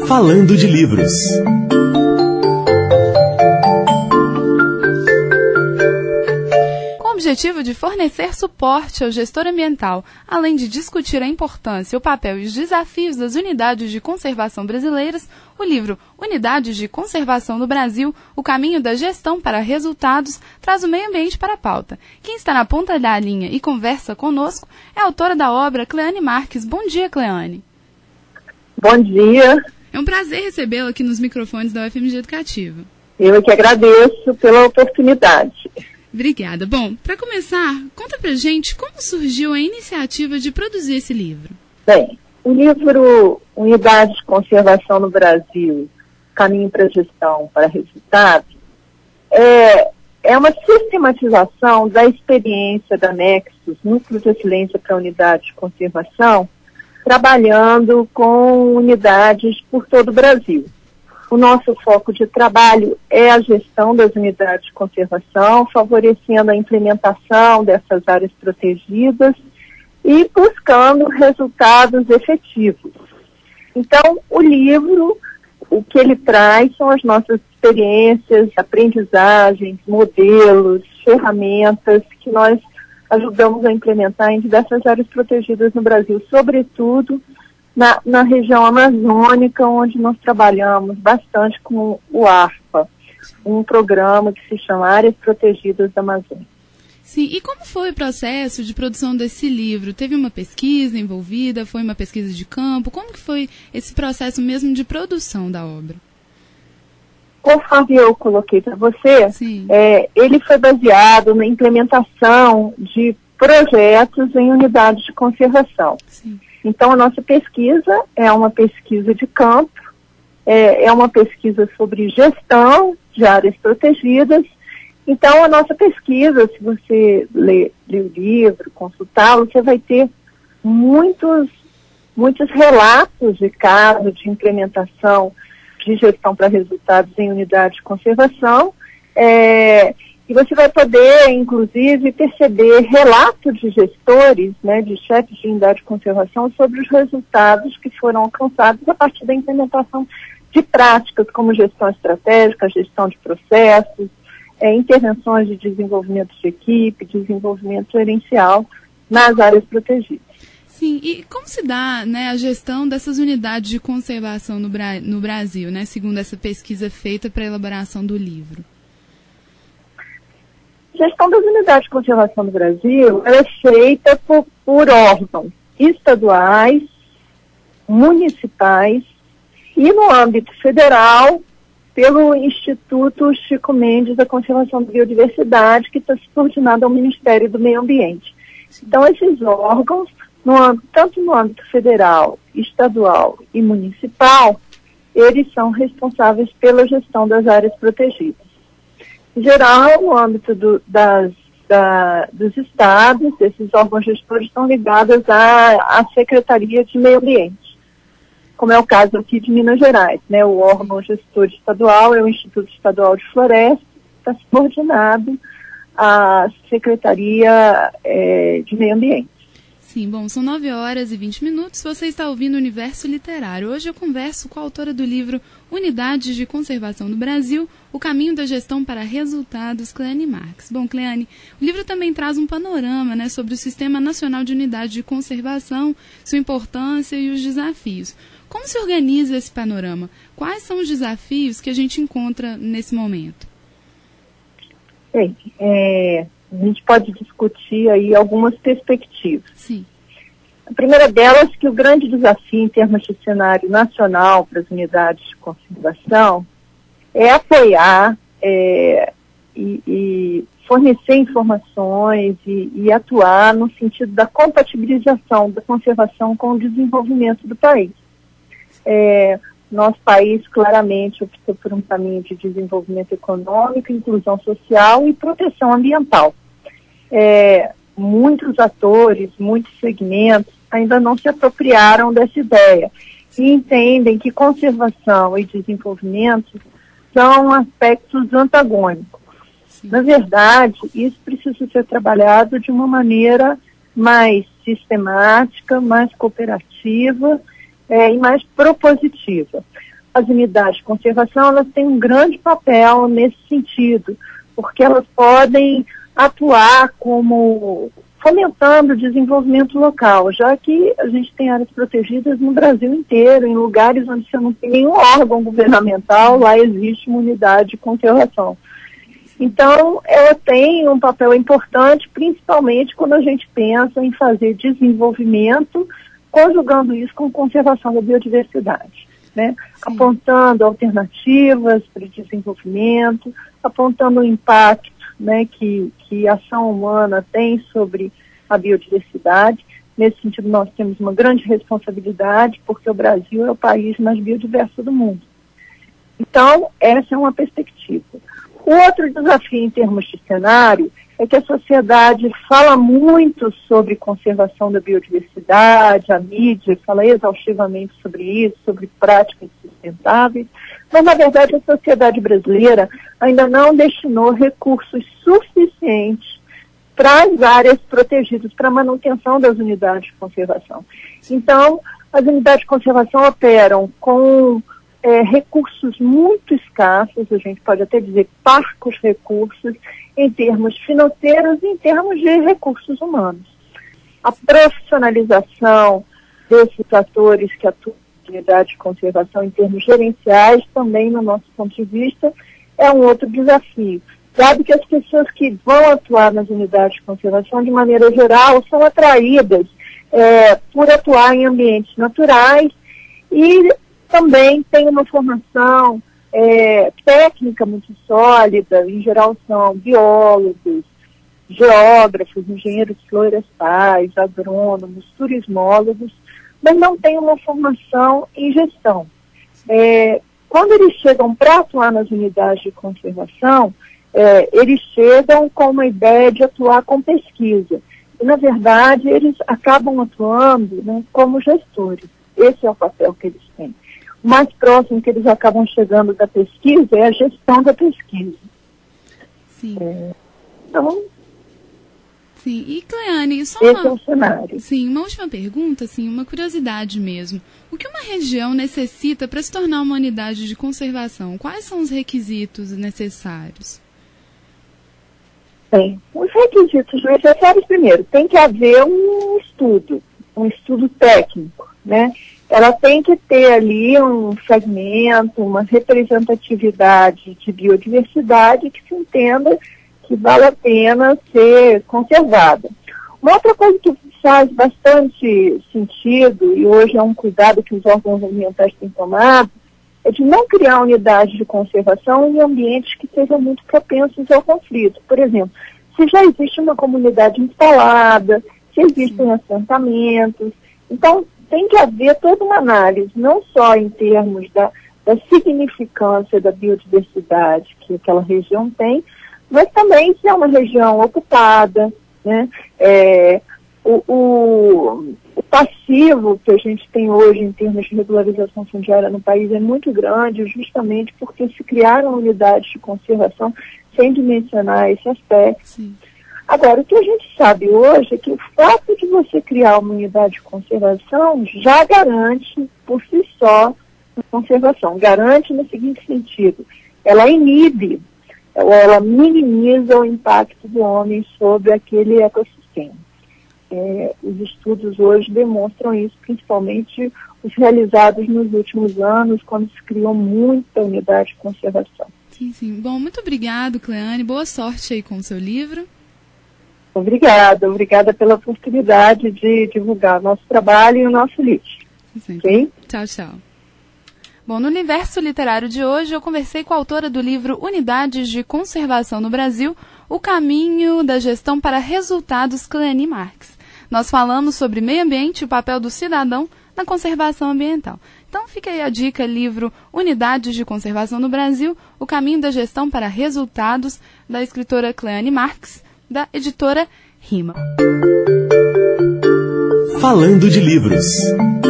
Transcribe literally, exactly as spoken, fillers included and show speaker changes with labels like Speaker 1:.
Speaker 1: Falando de Livros.
Speaker 2: Com o objetivo de fornecer suporte ao gestor ambiental, além de discutir a importância, o papel e os desafios das unidades de conservação brasileiras, o livro Unidades de Conservação no Brasil, o caminho da gestão para resultados, traz o meio ambiente para a pauta. Quem está na ponta da linha e conversa conosco é a autora da obra, Cleane Marques. Bom dia, Cleane.
Speaker 3: Bom dia.
Speaker 2: É um prazer recebê-la aqui nos microfones da U F M G Educativa.
Speaker 3: Eu que agradeço pela oportunidade.
Speaker 2: Obrigada. Bom, para começar, conta pra gente como surgiu a iniciativa de produzir esse livro.
Speaker 3: Bem, o livro Unidades de Conservação no Brasil, Caminho para a Gestão para Resultados, é, é uma sistematização da experiência da Nexus, Núcleo de Excelência para a Unidade de Conservação, trabalhando com unidades por todo o Brasil. O nosso foco de trabalho é a gestão das unidades de conservação, favorecendo a implementação dessas áreas protegidas e buscando resultados efetivos. Então, o livro, o que ele traz são as nossas experiências, aprendizagens, modelos, ferramentas que nós ajudamos a implementar em diversas áreas protegidas no Brasil, sobretudo Na, na região amazônica, onde nós trabalhamos bastante com o ARPA, um programa que se chama Áreas Protegidas da Amazônia.
Speaker 2: Sim, e como foi o processo de produção desse livro? Teve uma pesquisa envolvida? Foi uma pesquisa de campo? Como que foi esse processo mesmo de produção da obra?
Speaker 3: Conforme eu coloquei para você, é, ele foi baseado na implementação de projetos em unidades de conservação.
Speaker 2: Sim.
Speaker 3: Então, a nossa pesquisa é uma pesquisa de campo, é, é uma pesquisa sobre gestão de áreas protegidas. Então, a nossa pesquisa, se você ler, ler o livro, consultá-lo, você vai ter muitos, muitos relatos de casos de implementação de gestão para resultados em unidades de conservação, é, e você vai poder, inclusive, perceber relatos de gestores, né, de chefes de unidade de conservação, sobre os resultados que foram alcançados a partir da implementação de práticas como gestão estratégica, gestão de processos, é, intervenções de desenvolvimento de equipe, desenvolvimento gerencial nas áreas protegidas.
Speaker 2: Sim, e como se dá, né, a gestão dessas unidades de conservação no, Bra- no Brasil, né, segundo essa pesquisa feita para a elaboração do livro?
Speaker 3: A gestão das unidades de conservação no Brasil ela é feita por, por órgãos estaduais, municipais e, no âmbito federal, pelo Instituto Chico Mendes da Conservação da Biodiversidade, que está subordinado ao Ministério do Meio Ambiente. Então, esses órgãos, no âmbito, tanto no âmbito federal, estadual e municipal, eles são responsáveis pela gestão das áreas protegidas. Em geral, no âmbito do, das, da, dos estados, esses órgãos gestores estão ligados à, à Secretaria de Meio Ambiente, como é o caso aqui de Minas Gerais, né? O órgão gestor estadual é o Instituto Estadual de Floresta, que está subordinado à Secretaria é, de Meio Ambiente.
Speaker 2: Sim, bom, são nove horas e vinte minutos, você está ouvindo o Universo Literário. Hoje eu converso com a autora do livro Unidades de Conservação no Brasil, o caminho da gestão para resultados, Cleane Marques. Bom, Cleane, o livro também traz um panorama, né, sobre o Sistema Nacional de Unidade de Conservação, sua importância e os desafios. Como se organiza esse panorama? Quais são os desafios que a gente encontra nesse momento?
Speaker 3: Bem, é... a gente pode discutir aí algumas perspectivas.
Speaker 2: Sim.
Speaker 3: A primeira delas é que o grande desafio em termos de cenário nacional para as unidades de conservação é apoiar é, e, e fornecer informações e, e atuar no sentido da compatibilização da conservação com o desenvolvimento do país. É, nosso país claramente optou por um caminho de desenvolvimento econômico, inclusão social e proteção ambiental. É, muitos atores, muitos segmentos ainda não se apropriaram dessa ideia e entendem que conservação e desenvolvimento são aspectos antagônicos. Sim. Na verdade, isso precisa ser trabalhado de uma maneira mais sistemática, mais cooperativa é, e mais propositiva. as unidades de conservação, elas têm um grande papel nesse sentido, porque elas podem atuar como fomentando o desenvolvimento local, já que a gente tem áreas protegidas no Brasil inteiro, em lugares onde você não tem nenhum órgão governamental, lá existe uma unidade de conservação. Então, ela tem um papel importante, principalmente quando a gente pensa em fazer desenvolvimento, conjugando isso com conservação da biodiversidade, né? Apontando alternativas para o desenvolvimento, apontando o impacto, né, que, que a ação humana tem sobre a biodiversidade. Nesse sentido, nós temos uma grande responsabilidade, porque o Brasil é o país mais biodiverso do mundo. Então, essa é uma perspectiva. O outro desafio em termos de cenário é que a sociedade fala muito sobre conservação da biodiversidade, a mídia fala exaustivamente sobre isso, sobre práticas sustentáveis, mas, na verdade, a sociedade brasileira ainda não destinou recursos suficientes para as áreas protegidas, para a manutenção das unidades de conservação. Então, as unidades de conservação operam com É, recursos muito escassos, a gente pode até dizer parcos recursos, em termos financeiros e em termos de recursos humanos. A profissionalização desses atores que atuam na unidade de conservação em termos gerenciais, também, no nosso ponto de vista, é um outro desafio. Dado que as pessoas que vão atuar nas unidades de conservação, de maneira geral, são atraídas é, por atuar em ambientes naturais e também tem uma formação é, técnica muito sólida, em geral são biólogos, geógrafos, engenheiros florestais, agrônomos, turismólogos, mas não tem uma formação em gestão. É, quando eles chegam para atuar nas unidades de conservação, é, eles chegam com uma ideia de atuar com pesquisa. E, na verdade, eles acabam atuando, né, como gestores. Esse é o papel que eles têm. O mais próximo que eles acabam chegando da pesquisa é a gestão da pesquisa.
Speaker 2: Sim.
Speaker 3: É, então,
Speaker 2: sim. E, Cleane, só
Speaker 3: esse
Speaker 2: uma...
Speaker 3: é o cenário.
Speaker 2: Sim, uma última pergunta, assim, uma curiosidade mesmo. O que uma região necessita para se tornar uma unidade de conservação? Quais são os requisitos necessários?
Speaker 3: Bem, os requisitos necessários, primeiro, tem que haver um estudo, um estudo técnico, né? Ela tem que ter ali um segmento, uma representatividade de biodiversidade que se entenda que vale a pena ser conservada. Uma outra coisa que faz bastante sentido, e hoje é um cuidado que os órgãos ambientais têm tomado, é de não criar unidades de conservação em ambientes que sejam muito propensos ao conflito. Por exemplo, se já existe uma comunidade instalada, se existem assentamentos, então tem que haver toda uma análise, não só em termos da, da significância da biodiversidade que aquela região tem, mas também se é uma região ocupada, né? É, o, o, o passivo que a gente tem hoje em termos de regularização fundiária no país é muito grande, justamente porque se criaram unidades de conservação sem dimensionar esse aspecto. Sim. Agora, o que a gente sabe hoje é que o fato de você criar uma unidade de conservação já garante, por si só, a conservação. Garante no seguinte sentido: ela inibe, ela, ela minimiza o impacto do homem sobre aquele ecossistema. É, os estudos hoje demonstram isso, principalmente os realizados nos últimos anos, quando se criou muita unidade de conservação.
Speaker 2: Sim, sim. Bom, muito obrigado, Cleane. Boa sorte aí com o seu livro.
Speaker 3: Obrigada, obrigada pela oportunidade de divulgar nosso trabalho e o nosso livro.
Speaker 2: Sim. Okay? Tchau, tchau. Bom, no universo literário de hoje, eu conversei com a autora do livro Unidades de Conservação no Brasil, O Caminho da Gestão para Resultados, Cleane Marques. Nós falamos sobre meio ambiente e o papel do cidadão na conservação ambiental. Então fica aí a dica, livro Unidades de Conservação no Brasil, O Caminho da Gestão para Resultados, da escritora Cleane Marques, da editora Rima.
Speaker 1: Falando de livros.